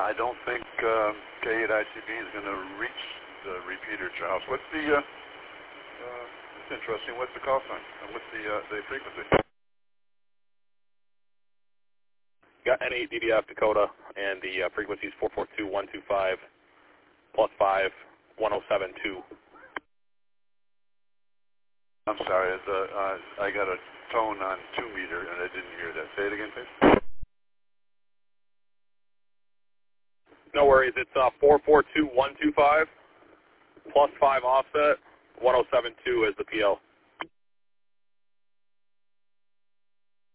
I don't think K8ICB is going to reach the repeater, Charles. What's the, it's interesting, what's the call sign? And what's the frequency? Got N8 DDF Dakota, and the frequency is 442.125 plus 5, 107.2. I'm sorry, I got a tone on 2 meter and I didn't hear that. Say it again, please. No worries, it's 442.125 plus 5 offset, 107.2 is the PL.